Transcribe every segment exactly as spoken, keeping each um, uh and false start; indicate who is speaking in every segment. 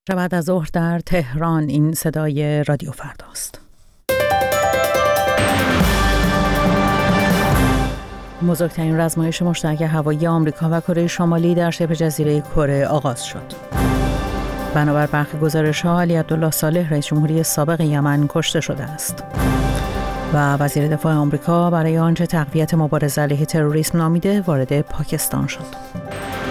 Speaker 1: بعد از ظهر در تهران. این صدای رادیو فرداست. بزرگترین رزمایش مشترک هوایی آمریکا و کره شمالی در شبه جزیره کره آغاز شد. بنابر برخی گزارش‌ها علی عبدالله صالح رئیس جمهوری سابق یمن کشته شده است. و وزیر دفاع آمریکا برای آنچه تقویت مبارزه علیه تروریسم نامیده وارد پاکستان شد.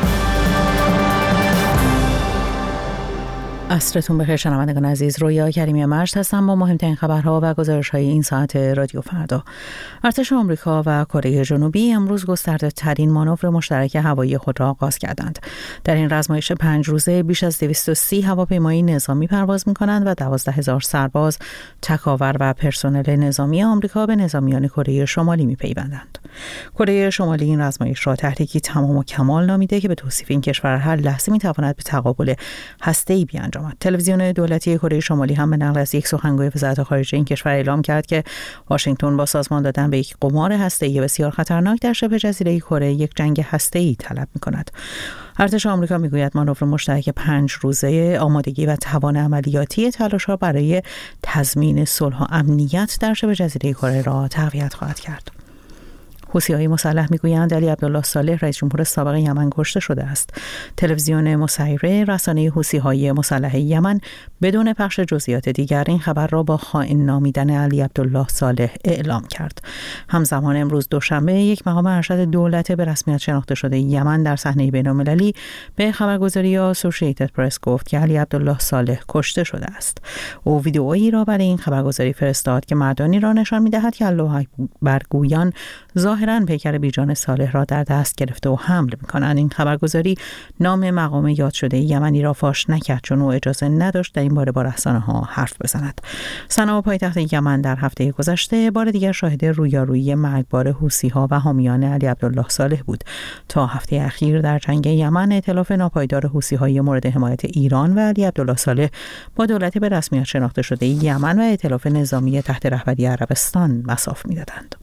Speaker 1: عصرتون بخیر شنوندگان عزیز. رویا کریمی مجد هستم با مهمترین خبرها و گزارش‌های این ساعت رادیو فردا. ارتش آمریکا و کره جنوبی امروز گسترده ترین مانور مشترک هوایی خود را آغاز کردند. در این رزمایش پنج روزه بیش از دویست و سی هواپیمای نظامی پرواز می‌کنند و دوازده هزار سرباز، تکاور و پرسنل نظامی آمریکا به نظامیان کره شمالی می‌پیوندند. کره شمالی این رزمایش را تحریکی تمام و کمال نامیده که به توصیف این کشور هر لحظه می‌تواند به تقابل هسته‌ای بیانجامد. تلویزیون دولتی کره شمالی هم به نقل از یک سخنگوی وزارت خارجه این کشور اعلام کرد که واشنگتن با سازمان دادن به یک قمار هسته‌ای بسیار خطرناک در شبه جزیره کره یک جنگ هسته‌ای طلب می‌کند. ارتش آمریکا میگوید مانور مشترک پنج روزه آمادگی و توان عملیاتی تلاش‌ها برای تضمین صلح و امنیت در شبه جزیره کره را تقویت خواهد کرد. حوثی‌های مسلح میگویند علی عبدالله صالح رئیس جمهور سابق یمن کشته شده است. تلویزیون مسیره رسانه حوثی‌های مسلح یمن بدون پخش جزئیات دیگر این خبر را با خائن نامیدن علی عبدالله صالح اعلام کرد. همزمان امروز دوشنبه یک مقام ارشد دولت به رسمیت شناخته شده یمن در صحنه بین‌المللی به خبرگزاری اسوسییتد پرس گفت که علی عبدالله صالح کشته شده است. او ویدئویی را برای این خبرگزاری فرستاد که مردانی را نشان می‌دهد که الله اکبر گویان ظاهراً پیکر بیجان صالح را در دست گرفته و حمل می‌کنند. این خبرگزاری نام مقام یاد شده یمنی را فاش نکرد چون او اجازه نداشت در این باره با رسانه‌ها حرف بزند. صنعا پایتخت یمن در هفته گذشته بار دیگر شاهد رویارویی مرگبار حوثی‌ها و حامیان علی عبدالله صالح بود. تا هفته اخیر در جنگ یمن ائتلاف ناپایدار حوثی‌های مورد حمایت ایران و علی عبدالله صالح با دولت به رسمیت شناخته شده یمن و ائتلاف نظامی تحت رهبری عربستان مصاف می‌دادند.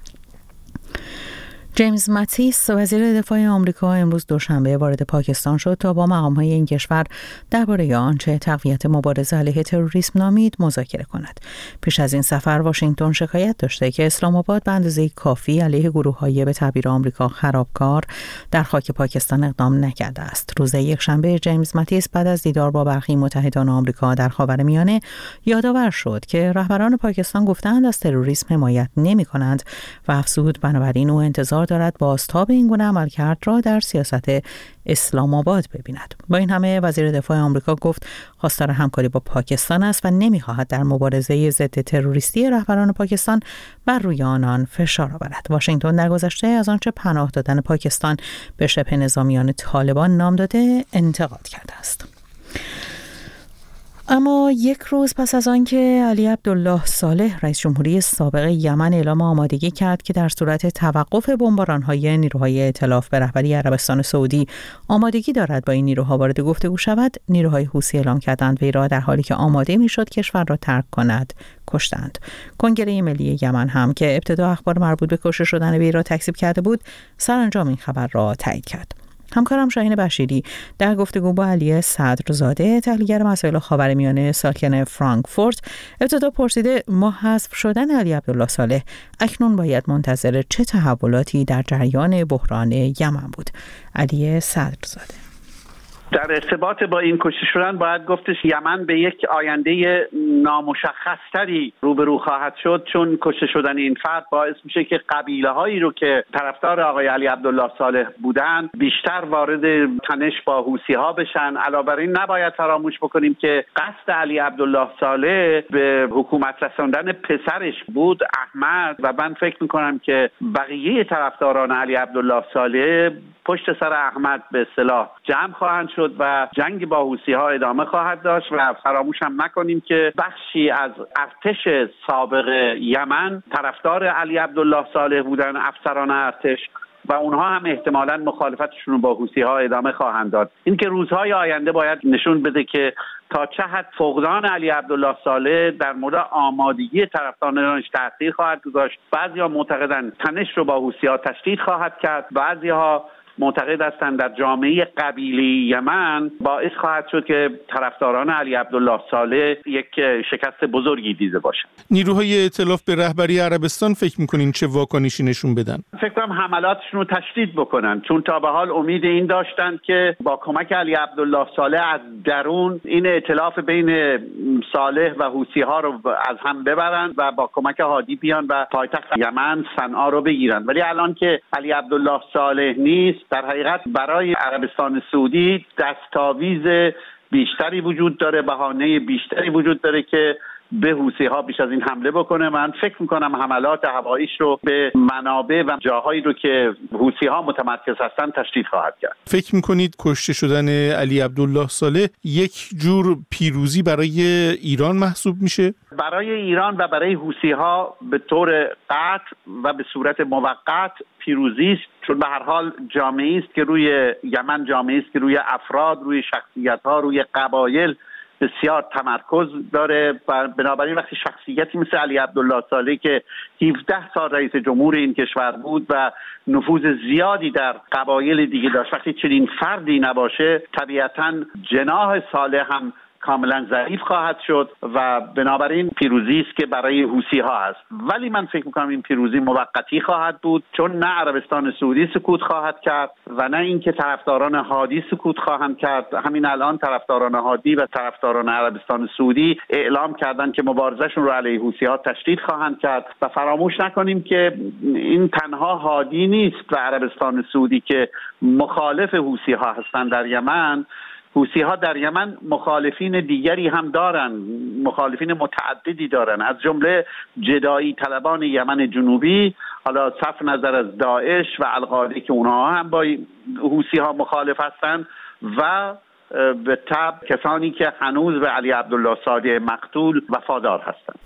Speaker 1: جیمز ماتیس وزیر دفاع آمریکا امروز دوشنبه وارد پاکستان شد تا با مقام‌های این کشور درباره آنچه تقویت مبارزه علیه تروریسم نامید مذاکره کند. پیش از این سفر واشنگتن شکایت داشته که اسلام آباد به اندازه کافی علیه گروه‌های به تعبیر آمریکا خرابکار در خاک پاکستان اقدام نکرده است. روز یکشنبه جیمز ماتیس بعد از دیدار با برخی متحدان آمریکا در خاورمیانه یادآور شد که رهبران پاکستان گفتند از تروریسم حمایت نمی‌کنند و افزود بنابراین او انتظار دارد بازتاب این گونه عملکرد را در سیاست اسلام آباد ببیند. با این همه وزیر دفاع آمریکا گفت خواستار همکاری با پاکستان است و نمی‌خواهد در مبارزه ضد تروریستی رهبران پاکستان بر روی آنان فشار آورد. واشنگتن در گذشته از آنچه پناه دادن پاکستان به شبه نظامیان طالبان نام داده انتقاد کرده است. اما یک روز پس از آنکه علی عبدالله صالح رئیس جمهوری سابق یمن اعلام آمادگی کرد که در صورت توقف بمباران‌های نیروهای ائتلاف به رهبری عربستان سعودی آمادگی دارد با این نیروها وارد گفتگو شود، نیروهای حوثی اعلام کردند وی را در حالی که آماده می‌شد کشور را ترک کند کشتند. کنگره ملی یمن هم که ابتدا اخبار مربوط به کشته شدن وی را تکذیب کرده بود، سرانجام این خبر را تایید کرد. همکارم شاهین بشیری در گفتگو با علی صدرزاده تحلیلگر مسائل خاورمیانه ساکن فرانکفورت ابتدا پرسیده ما حذف شدن علی عبدالله صالح اکنون باید منتظر چه تحولاتی در جریان بحران یمن بود؟ علی صدرزاده:
Speaker 2: در ارتباط با این کشته شدن باید گفتش یمن به یک آینده نامشخصتری روبرو خواهد شد، چون کشته شدن این فرد باعث میشه که قبیله هایی رو که طرفدار آقای علی عبدالله صالح بودن بیشتر وارد تنش با حوثی ها بشن. علاوه بر این نباید فراموش بکنیم که قصد علی عبدالله صالح به حکومت رساندن پسرش بود، احمد، و من فکر میکنم که بقیه طرفداران علی عبدالله صالح پشت سر احمد به اصطلاح جمع خواهند شد و جنگ با حوثی‌ها ادامه خواهد داشت. و فراموش هم نکنیم که بخشی از ارتش سابق یمن طرفدار علی عبدالله صالح بودن، افسران ارتش، و اونها هم احتمالاً مخالفتشون رو با حوثی‌ها ادامه خواهند داد. این که روزهای آینده باید نشون بده که تا چه حد فقدان علی عبدالله صالح در مورد آمادگی طرفدارانش تاثیر خواهد گذاشت. بعضی‌ها معتقدند تنش رو با حوثی‌ها تشدید خواهد کرد، بعضی‌ها معتقد هستند در جامعه قبیله یمن باعث خواهد شد که طرفداران علی عبدالله صالح یک شکست بزرگی دیده باشند.
Speaker 3: نیروهای ائتلاف به رهبری عربستان فکر می‌کنین چه واکنشی نشون بدن؟
Speaker 2: فکر کنم حملاتشون رو تشدید بکنن، چون تا به حال امید این داشتند که با کمک علی عبدالله صالح از درون این ائتلاف بین صالح و حوثی‌ها رو از هم ببرن و با کمک هادی بیان و پایتخت یمن صنعا رو بگیرن. ولی الان که علی عبدالله صالح نیست، در حقیقت برای عربستان سعودی دستاویز بیشتری وجود داره، بهانه بیشتری وجود داره که به حوثی‌ها بیش از این حمله بکنه. من فکر میکنم حملات هواییش رو به منابع و جاهایی رو که حوثی‌ها متمرکز هستن تشدید خواهد کرد.
Speaker 3: فکر میکنید کشته شدن علی عبدالله صالح یک جور پیروزی برای ایران محسوب میشه؟
Speaker 2: برای ایران و برای حوثی‌ها به طور قطع و به صورت موقت پیروزی است، چون به هر حال جامعه‌ای است که روی یمن جامعه‌ای است که روی افراد، روی شخصیت‌ها، روی قبایل بسیار تمرکز داره و بنابراین وقتی شخصیتی مثل علی عبدالله صالح که هفده سال رئیس جمهور این کشور بود و نفوذ زیادی در قبایل دیگه داشت، وقتی چنین فردی نباشه طبیعتاً جناح صالح هم کاملا ضعیف خواهد شد و بنابراین پیروزی است که برای حوثی‌ها هست. ولی من فکر می‌کنم این پیروزی موقتی خواهد بود، چون نه عربستان سعودی سکوت خواهد کرد و نه اینکه طرفداران هادی سکوت خواهند کرد. همین الان طرفداران هادی و طرفداران عربستان سعودی اعلام کردند که مبارزهشون رو علیه حوثی‌ها تشدید خواهند کرد و فراموش نکنیم که این تنها هادی نیست و عربستان سعودی که مخالف حوثی‌ها هستند در یمن. حوثی‌ها در یمن مخالفین دیگری هم دارن، مخالفین متعددی دارن، از جمله جدایی طلبان یمن جنوبی، حالا صرف نظر از داعش و القاعده که اونها هم با حوثی‌ها مخالف هستن و به طبع کسانی که هنوز به علی عبدالله صالح مقتول وفادار هستند.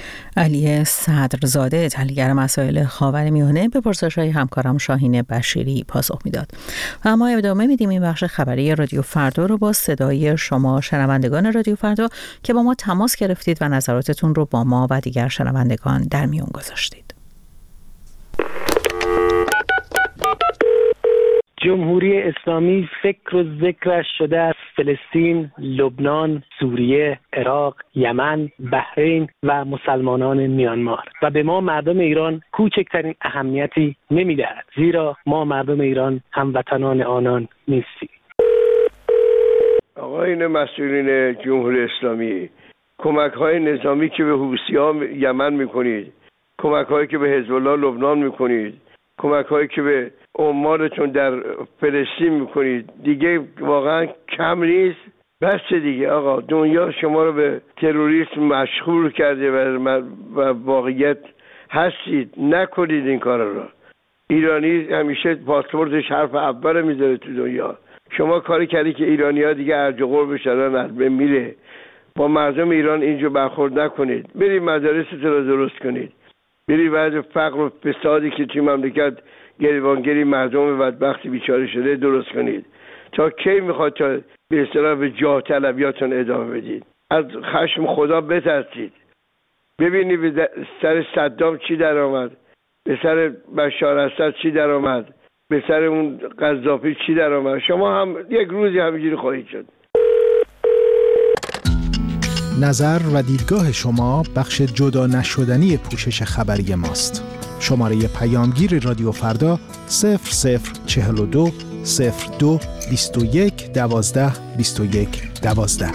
Speaker 1: علی صدرزاده، تحلیلگر مسائل خاورمیانه، به پرسش‌های همکارم شاهین بشیری پاسخ میداد. و اما ادامه میدیم این بخش خبری رادیو فردا رو با صدای شما شنوندگان رادیو فردا که با ما تماس گرفتید و نظراتتون رو با ما و دیگر شنوندگان در میون گذاشتید.
Speaker 4: جمهوری اسلامی فکر و ذکرش شده از فلسطین، لبنان، سوریه، عراق، یمن، بحرین و مسلمانان میانمار و به ما مردم ایران کوچکترین اهمیتی نمیدهد، زیرا ما مردم ایران هموطنان آنان نیستیم.
Speaker 5: آقایان مسئولین جمهوری اسلامی، کمک‌های نظامی که به حوثی‌ها یمن می‌کنید، کمک‌هایی که به حزب الله لبنان می‌کنید، کمک‌هایی که به عمالتون در فلسطین میکنید دیگه واقعا کم نیست. بس دیگه آقا، دنیا شما رو به تروریسم مشغول کرده و و واقعیت هستید. نکنید این کار رو. ایرانی همیشه پاسپورتش حرف اول میذاره تو دنیا. شما کاری کردی که ایرانی‌ها دیگه ارج و قرب شدن از بین میره. با مردم ایران اینجا برخورد نکنید. برید مدارستون رو درست کنید. برید وضع فقر و فسادی که توی مملکت گریبانگری مردم بدبختی بیچاره شده درست کنید. تا کی میخواد تا به اصطلاح به جاه طلبیاتون ادامه بدید؟ از خشم خدا بترسید. ببینید به سر صدام چی در آمد، به سر بشار اسد چی در آمد، به سر اون قذافی چی در آمد. شما هم یک روزی همینجوری خواهید شد.
Speaker 6: نظر و دیدگاه شما بخش جدا نشدنی پوشش خبری ماست. شماره پیامگیر رادیو فردا صفر صفر چهل و دو صفر دو بیست و یک دوازده بیست و یک دوازده.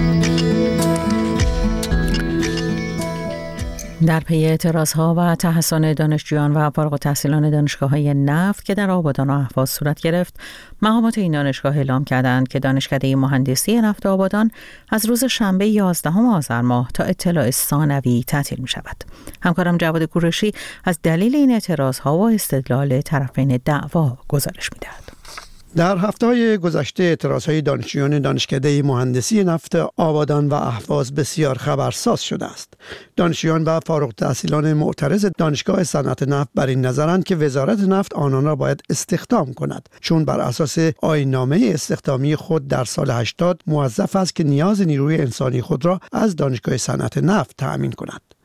Speaker 1: در پی اعتراضها و تحصن دانشجویان و فارغ التحصیلان دانشگاه‌های نفت که در آبادان و اهواز صورت گرفت، مقامات این دانشگاه اعلام کردند که دانشکده مهندسی نفت آبادان از روز شنبه یازدهم آذر ماه تا اطلاع ثانوی تعطیل می‌شود. همکارم جواد کوروشی از دلیل این اعتراضها و استدلال طرفین دعوا گزارش می‌دهد.
Speaker 7: در هفته‌های گذشته اعتراضهای دانشجویان دانشکده مهندسی نفت آبادان و اهواز بسیار خبرساز شده است. دانشجویان و فارغ التحصیلان معترض دانشگاه صنعت نفت بر این نظرند که وزارت نفت آنان را باید استخدام کند، چون بر اساس آیین‌نامه استخدامی خود در سال هشتاد موظف است که نیاز نیروی انسانی خود را از دانشگاه صنعت نفت تأمین کند.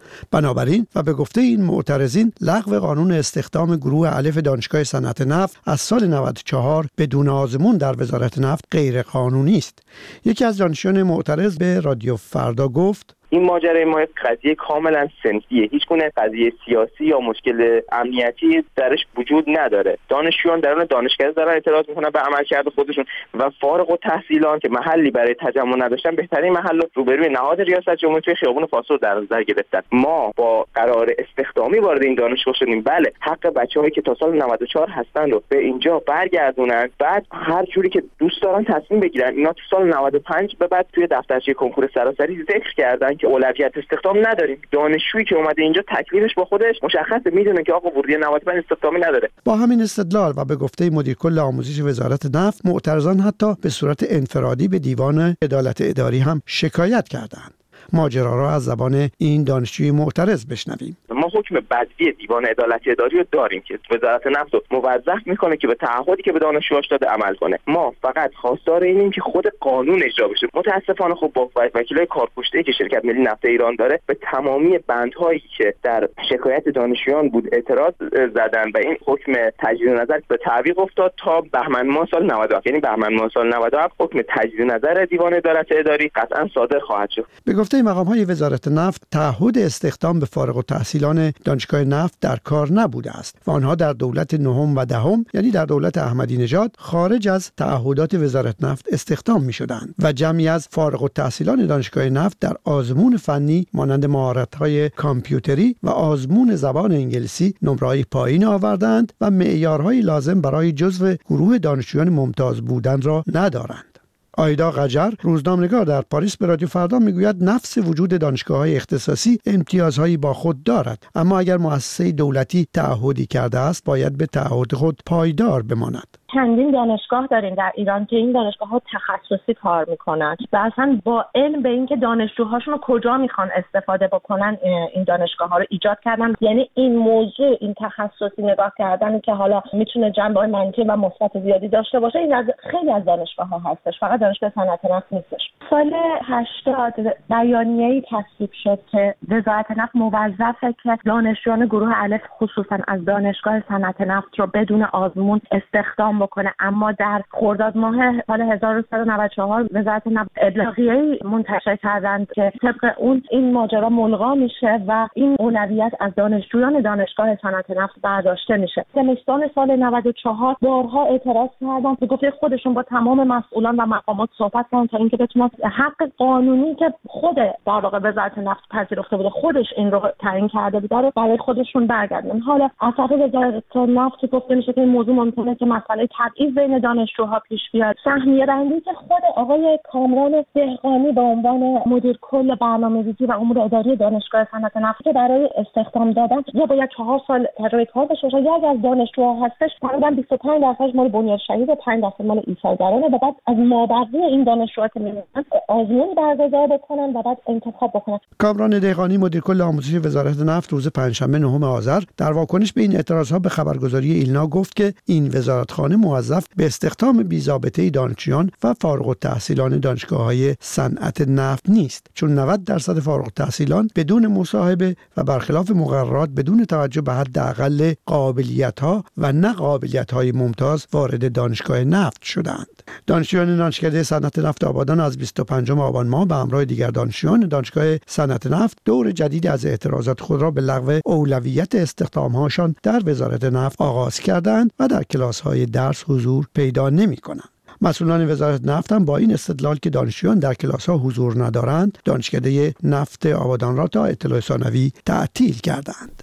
Speaker 7: بنابراین و به گفته این معترضین لغو قانون استخدام گروه الف دانشگاه صنعت نفت از سال نود و چهار بدون آزمون در وزارت نفت غیر قانونی است. یکی از دانشجویان معترض به رادیو فردا گفت:
Speaker 8: این ماجرای ما قضیه کاملا صنفیه، هیچ گونه قضیه سیاسی یا مشکل امنیتی درش وجود نداره. دانشجویان درون دانشکده دارن اعتراض میکنن به عملکرد خودشون و فارغ التحصیلان که محلی برای تجمع نداشتن بهترین محل روبروی نهاد ریاست جمهوری توی خیابون فاصل در نظر گرفتن. ما با قرار استخدامی وارد این دانشگاه شدیم، بله حق بچه‌هایی که تا سال نود و چهار هستن رو به اینجا برگردونن، بعد هر جوری که دوست دارن تصمیم بگیرن. اینا تو سال نود و پنج به بعد توی دفترچه کنکور سراسری ذکر کردن که اولویت استخدام نداریم. دانشجویی که اومده اینجا تکلیفش با خودش مشخصه، میدونه که آقا ورودی نود و پنج استخدامی نداره.
Speaker 7: با همین استدلال و به گفته مدیر کل آموزش وزارت نفت، معترضان حتی به صورت انفرادی به دیوان عدالت اداری هم شکایت کردند. ماجرا را از زبان این دانشجوی معترض بشنویم.
Speaker 8: ما حکم بدوی دیوان عدالت اداری رو داریم که وزارت نفت رو موظف میکنه که به تعهدی که به دانشجوهاش داده عمل کنه. ما فقط خواستار اینیم که خود قانون اجرا بشه. متاسفانه خب با وکیلای کارکشته‌ای که شرکت ملی نفت ایران داره به تمامی بندهایی که در شکایت دانشجویان بود اعتراض زدن و این حکم تجدید نظر به تعویق افتاد تا بهمن ماه سال نود و هفت، یعنی بهمن ماه سال نود و هفت حکم تجدید نظر دیوان عدالت اداری قطعا صادر خواهد شد.
Speaker 7: به گفته مقام‌های وزارت نفت، تعهد استخدام به فارغ التحصیلان دانشگاه نفت در کار نبوده است و آنها در دولت نهم و دهم، یعنی در دولت احمدی نژاد، خارج از تعهدات وزارت نفت استخدام می‌شدند و جمعی از فارغ التحصیلان دانشگاه نفت در آزمون فنی مانند مهارت‌های کامپیوتری و آزمون زبان انگلیسی نمره‌های پایین آوردند و معیارهای لازم برای جزو گروه دانشجویان ممتاز بودن را ندارند. آیدا قجر، روزنامه‌نگار در پاریس، به رادیو فردا میگوید نفس وجود دانشگاه‌های اختصاصی امتیازهایی با خود دارد، اما اگر مؤسسه دولتی تعهدی کرده است باید به تعهد خود پایدار بماند.
Speaker 9: چندین دانشگاه داریم در ایران که این دانشگاه‌ها تخصصی کار میکنن و اصلا با علم به اینکه دانشجوهاشون رو کجا میخوان استفاده بکنن این دانشگاه‌ها رو ایجاد کردن. یعنی این موضوع، این تخصصی نگاه کردن که حالا میتونه جنبه‌های منفی و مثبت زیادی داشته باشه، این از خیلی از دانشگاه‌ها هستش، فقط دانشگاه صنعت نفت نیستش. سال هشتاد بیانیه‌ای تصویب شد که وزارت نفت موظفه که دانشجویان گروه الف خصوصا از دانشگاه صنعت نفت رو بدون آزمون استخدام بکنه، اما در خرداد ماه سال هزار و سیصد و نود و چهار وزارت نفت ابلاغیه‌ای منتشر کردند که طبق اون این ماجرا ملغا میشه و این اولویت از دانشجویان دانشگاه صنعت نفت برداشته میشه. زمستان سال نود و چهار بارها اعتراض کردند که گفته خودشون با تمام مسئولان و مقامات صحبت کردن تا اینکه بتونن حق قانونی که خود در واقع وزارت نفت پذیرفته بوده، خودش این رو تعیین کرده بود، رو برای خودشون برگردونن. حالا از طرف وزارت نفت گفته میشه که این موضوع ممکنه که مسئله تبعیض بین دانشجوها پیش بیاد. سهمیه بندی که خود آقای کامران دهقانی به عنوان مدیر کل برنامه‌ریزی و امور اداری دانشگاه صنعت نفت که برای استخدام دادن یا باید چهار سال تجربه کار داشته باشه یا اگر از دانشجوها هستش تقریبا بیست و پنج درصد مال بنیاد شهید و پنج درصد مال ایثارگرانه و بعد از مابقی این دانشجوها که میمونن آزمون برگزار بکنن و بعد انتخاب بکنن.
Speaker 7: کامران دهقانی مدیر کل آموزش وزارت نفت روز پنجشنبه نهم آذر در واکنش به این اعتراضها به خبرگزاری ایلنا گفت که این وزارتخانه موظف به استخدام بی‌ضابطه دانشجویان و فارغ التحصیلان دانشگاه‌های صنعت نفت نیست، چون نود درصد فارغ التحصیلان بدون مصاحبه و برخلاف مقررات بدون توجه به حداقل قابلیت‌ها و نه قابلیت‌های ممتاز وارد دانشگاه نفت شدند. دانشجویان دانشکده صنعت نفت آبادان از بیست و پنجم آبان ماه به همراه دیگر دانشجویان دانشگاه صنعت نفت دور جدید از اعتراضات خود را به لغو اولویت استخدام‌هاشان در وزارت نفت آغاز کردند و در کلاس‌های درس حضور پیدا نمی‌کنند. مسئولان وزارت نفت هم با این استدلال که دانشجویان در کلاس‌ها حضور ندارند، دانشکده نفت آبادان را تا اطلاع ثانوی تعطیل کردند.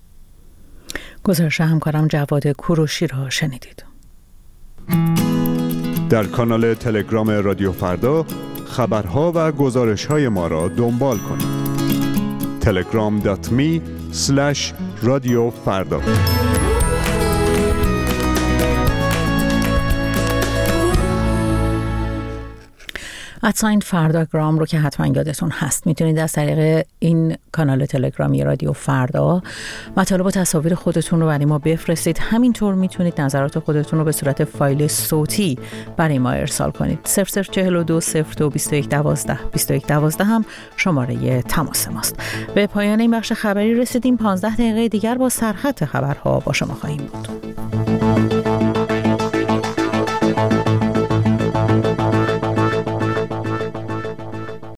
Speaker 1: گزارش همکارم جواد کوروشی را شنیدید.
Speaker 10: در کانال تلگرام رادیو فردا خبرها و گزارش‌های ما را دنبال کنید. تلگرام دات می اسلش رادیو فردا.
Speaker 1: ادساین فرداگرام رو که حتما یادتون هست، میتونید از طریق این کانال تلگرامی رادیو فردا مطالب و تصاویر خودتون رو برای ما بفرستید. همینطور میتونید نظرات خودتون رو به صورت فایل صوتی برای ما ارسال کنید. صفر صفر چهل و دو صفر دو بیست و یک دوازده بیست و یک دوازده هم شماره تماس ماست. به پایان این بخش خبری رسیدیم. پانزده دقیقه دیگر با سرخط خبرها با شما خواهیم بود.